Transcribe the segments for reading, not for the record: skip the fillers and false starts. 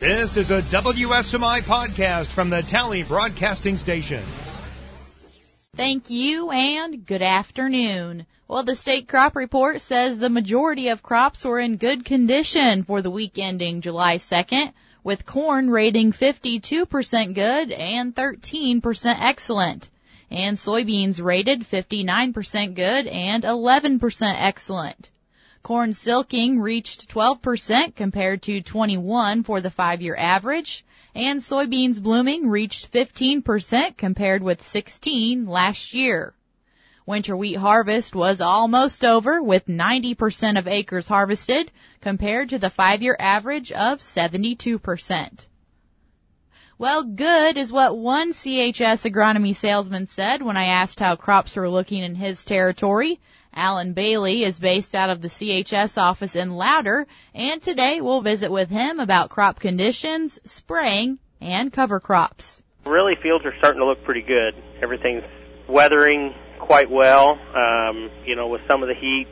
This is a WSMI podcast from the Tally Broadcasting Station. Thank you and good afternoon. Well, the state crop report says the majority of crops were in good condition for the week ending July 2nd, with corn rating 52% good and 13% excellent, and soybeans rated 59% good and 11% excellent. Corn silking reached 12% compared to 21% for the 5-year average, and soybeans blooming reached 15% compared with 16% last year. Winter wheat harvest was almost over, with 90% of acres harvested compared to the 5-year average of 72%. Well, good is what one CHS agronomy salesman said when I asked how crops were looking in his territory. Alan Bailey is based out of the CHS office in Louder, and today we'll visit with him about crop conditions, spraying, and cover crops. Really, fields are starting to look pretty good. Everything's weathering quite well. With some of the heat,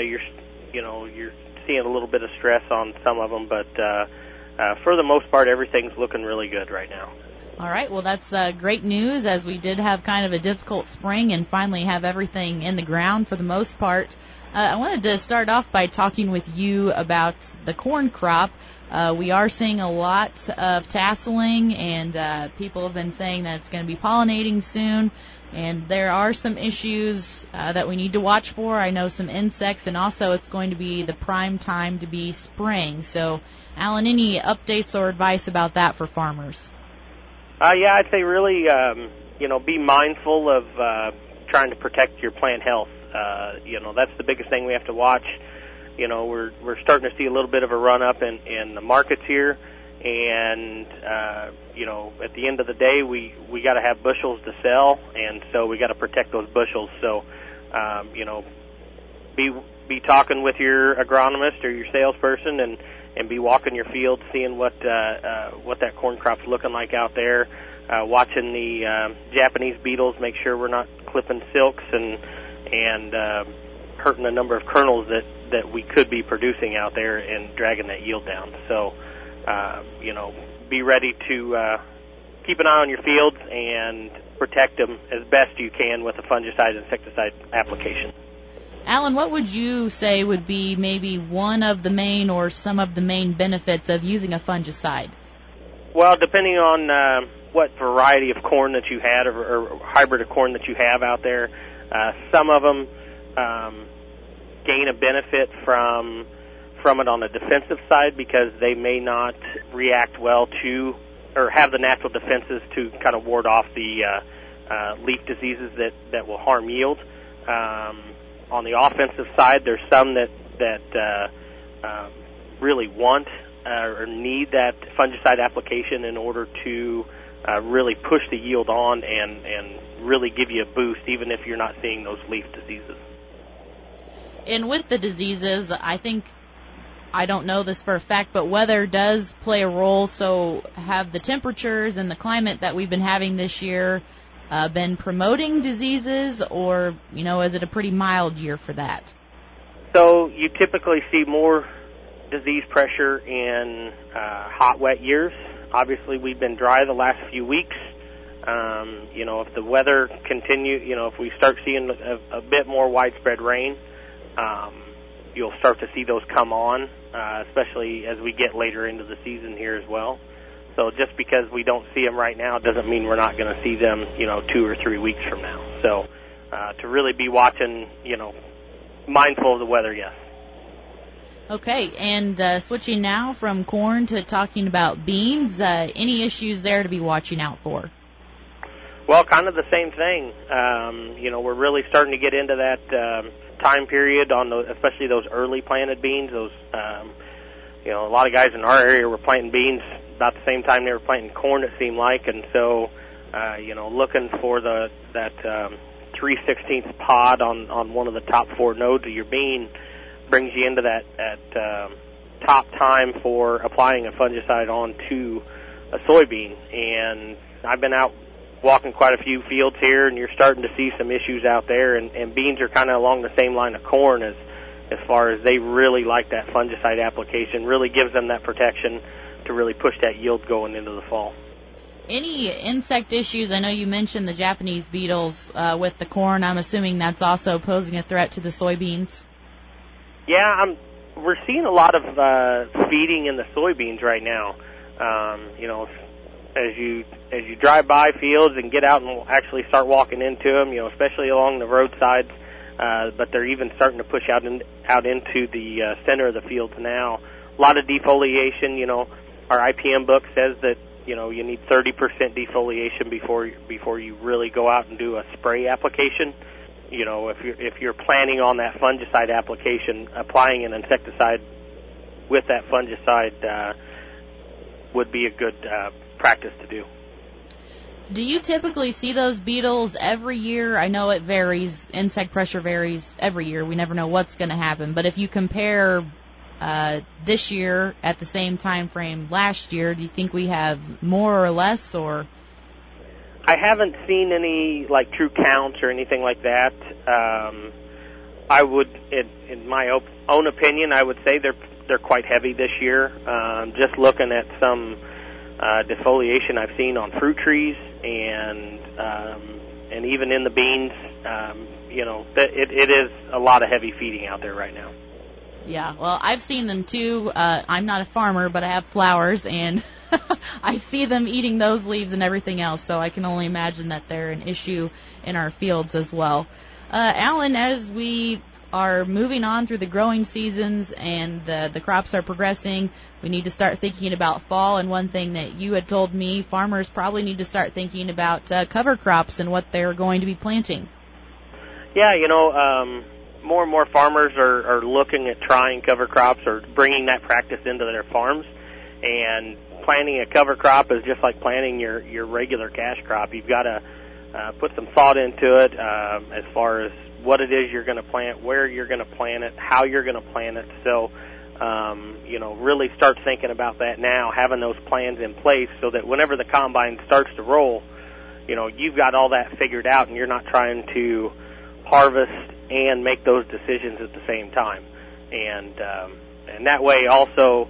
you're seeing a little bit of stress on some of them, but for the most part, everything's looking really good right now. All right, well, that's great news, as we did have kind of a difficult spring and finally have everything in the ground for the most part. I wanted to start off by talking with you about the corn crop. We are seeing a lot of tasseling, and people have been saying that it's going to be pollinating soon, and there are some issues that we need to watch for. I know some insects, and also it's going to be the prime time to be spraying. So, Alan, any updates or advice about that for farmers? I'd say really, be mindful of trying to protect your plant health. That's the biggest thing we have to watch. We're starting to see a little bit of a run-up in the markets here, and, at the end of the day, we got to have bushels to sell, and so we got to protect those bushels. So, be talking with your agronomist or your salesperson and be walking your field, seeing what that corn crop's looking like out there, watching the Japanese beetles, make sure we're not clipping silks and hurting the number of kernels that we could be producing out there and dragging that yield down. So, be ready to keep an eye on your fields and protect them as best you can with a fungicide and insecticide application. Alan, what would you say would be maybe one of the main or some of the main benefits of using a fungicide? Well, depending on what variety of corn that you had or hybrid of corn that you have out there, some of them gain a benefit from it on the defensive side because they may not react well to or have the natural defenses to kind of ward off the leaf diseases that will harm yield. On the offensive side, there's some that really want or need that fungicide application in order to really push the yield on and really give you a boost, even if you're not seeing those leaf diseases. And with the diseases, I don't know this for a fact, but weather does play a role. So have the temperatures and the climate that we've been having this year been promoting diseases, or, is it a pretty mild year for that? So you typically see more disease pressure in hot, wet years. Obviously, we've been dry the last few weeks. If the weather continue, if we start seeing a bit more widespread rain, you'll start to see those come on, especially as we get later into the season here as well. So just because we don't see them right now doesn't mean we're not going to see them, 2 or 3 weeks from now. So to really be watching, mindful of the weather, yes. Okay, and switching now from corn to talking about beans, any issues there to be watching out for? Well, kind of the same thing. We're really starting to get into that time period on especially those early planted beans. Those, a lot of guys in our area were planting beans about the same time they were planting corn, it seemed like, and so, looking for that 3/16 pod on one of the top 4 nodes of your bean brings you into that top time for applying a fungicide onto a soybean. And I've been out walking quite a few fields here, and you're starting to see some issues out there, and beans are kind of along the same line of corn as far as they really like that fungicide application, really gives them that protection. really push that yield going into the fall. Any insect issues? I know you mentioned the Japanese beetles with the corn. I'm assuming that's also posing a threat to the soybeans. Yeah, we're seeing a lot of feeding in the soybeans right now. As you drive by fields and get out and actually start walking into them, especially along the roadsides, but they're even starting to push out into the center of the fields now. A lot of defoliation. Our IPM book says that you need 30% defoliation before you really go out and do a spray application. If you're planning on that fungicide application, applying an insecticide with that fungicide would be a good practice to do. Do you typically see those beetles every year? I know it varies. Insect pressure varies every year. We never know what's going to happen. But if you compare this year at the same time frame last year, do you think we have more or less, or? I haven't seen any true counts or anything like that. I would, in my own opinion, I would say they're quite heavy this year. Just looking at some defoliation I've seen on fruit trees and even in the beans, it is a lot of heavy feeding out there right now. Yeah, well, I've seen them too. I'm not a farmer, but I have flowers, and I see them eating those leaves and everything else, so I can only imagine that they're an issue in our fields as well. Alan, as we are moving on through the growing seasons and the crops are progressing, we need to start thinking about fall, and one thing that you had told me, farmers probably need to start thinking about cover crops and what they're going to be planting. Yeah, more and more farmers are looking at trying cover crops or bringing that practice into their farms. And planting a cover crop is just like planting your regular cash crop. You've got to put some thought into it as far as what it is you're going to plant, where you're going to plant it, how you're going to plant it. So, really start thinking about that now, having those plans in place so that whenever the combine starts to roll, you've got all that figured out and you're not trying to harvest and make those decisions at the same time. And that way also,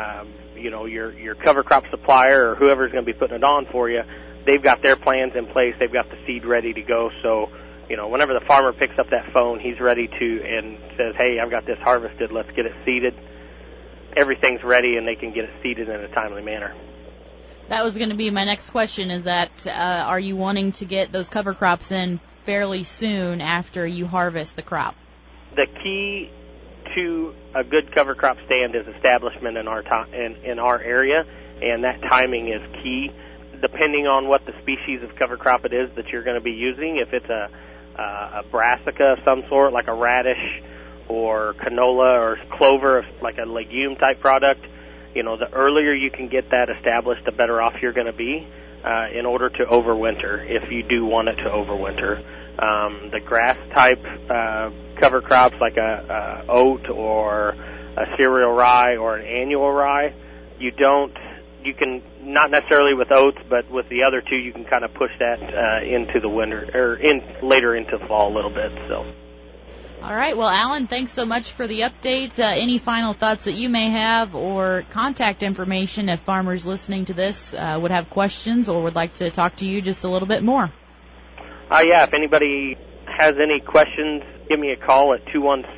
your cover crop supplier or whoever's going to be putting it on for you, they've got their plans in place. They've got the seed ready to go. So, whenever the farmer picks up that phone, he's ready to and says, hey, I've got this harvested. Let's get it seeded. Everything's ready and they can get it seeded in a timely manner. That was going to be my next question, is that are you wanting to get those cover crops in fairly soon after you harvest the crop? The key to a good cover crop stand is establishment in our area, and that timing is key. Depending on what the species of cover crop it is that you're going to be using, if it's a brassica of some sort, like a radish or canola or clover, like a legume type product, the earlier you can get that established, the better off you're going to be in order to overwinter, if you do want it to overwinter. The grass type cover crops like a oat or a cereal rye or an annual rye, you can, not necessarily with oats, but with the other two, you can kind of push that into the winter, or later into fall a little bit. So. All right. Well, Alan, thanks so much for the update. Any final thoughts that you may have or contact information if farmers listening to this would have questions or would like to talk to you just a little bit more? Yeah, if anybody has any questions, give me a call at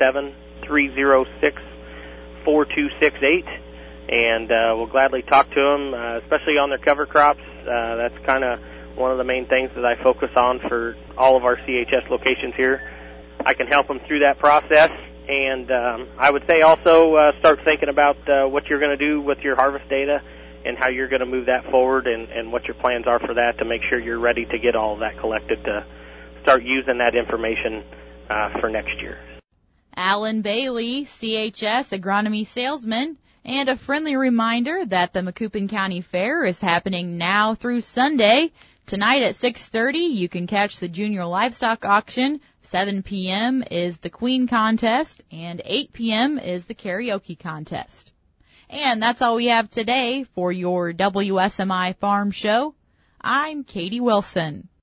217-306-4268, and we'll gladly talk to them, especially on their cover crops. That's kind of one of the main things that I focus on for all of our CHS locations here. I can help them through that process, and I would say also start thinking about what you're going to do with your harvest data and how you're going to move that forward and what your plans are for that to make sure you're ready to get all of that collected to start using that information for next year. Alan Bailey, CHS Agronomy Salesman, and a friendly reminder that the Macoupin County Fair is happening now through Sunday. Tonight at 6:30, you can catch the Junior Livestock Auction. 7 p.m. is the Queen Contest, and 8 p.m. is the Karaoke Contest. And that's all we have today for your WSMI Farm Show. I'm Katie Wilson.